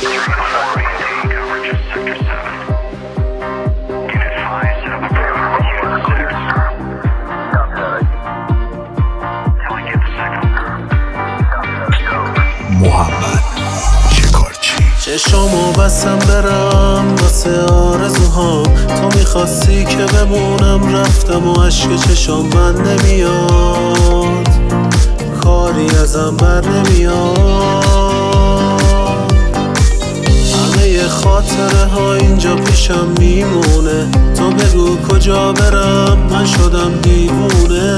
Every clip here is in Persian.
چشامو بستم برم واسه آرزوهام، تو میخواستی که بمونم رفتم و عشق چشام من نمیاد، کاری ازم بر نمیاد. همه خاطره ها اینجا پیشم میمونه، تو بگو کجا برم من شدم دیوونه.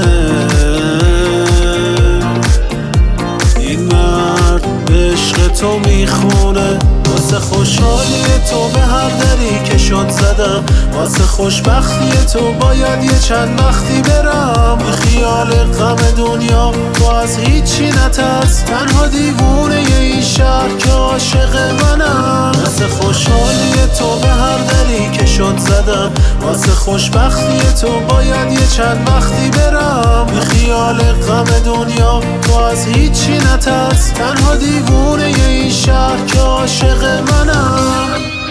این مرد به عشق تو میخونه، واسه خوشحالی تو به هر دری که شد زدم، واسه خوشبختی تو باید یه چند وقتی برم. بی خیال غم دنیا تو از هیچی نترس، تنها دیوونه این شهر که عاشق منم. واسه خوشحالی تو به هر دری که شد زدم، واسه خوشبختی تو باید یه چند وقتی برم. بی خیال غم دنیا تو از هیچی نترس، تنها دیوونه این شهر که عاشق منم.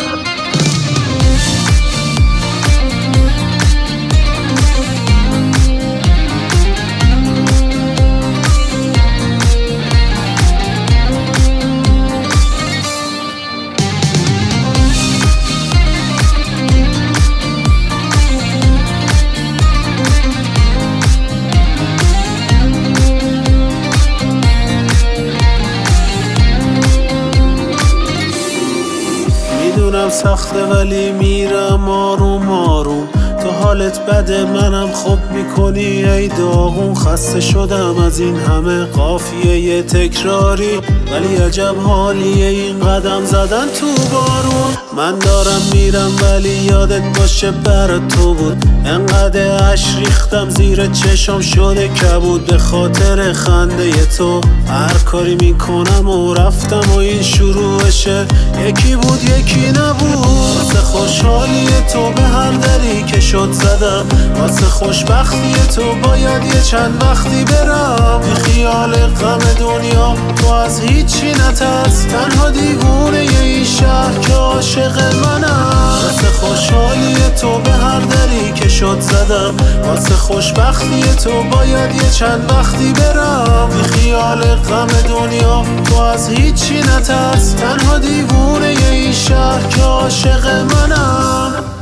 میدونم سخته ولی میرم آروم آروم، تو حالت بده منم خوب میکنی ای داغون. خسته شدم از این همه قافیه تکراری، ولی عجب حالیه این قدم زدن تو بارون. من دارم میرم ولی یادت باشه برات تو بود، انقدر عشق ریختم زیر چشم شده کبود. به خاطر خنده تو هر کاری میکنم و رفتم و این شروعشه، یکی بود یکی نبود. واسه خوشحالی تو به هر دری که شد زدم، واسه خوشبختی تو باید یه چند وقتی برم. بی خیال غم دنیا تو از هیچی نترس، تنها دیوونه این شهر که عاشق منم. واسه خوشحالی تو به هر دری که شد زدم، واسه خوشبختی تو باید یه چند وقتی برم. بی خیال غم دنیا تو از هیچی نترس، تنها دیوونه این شهر که عاشق منم.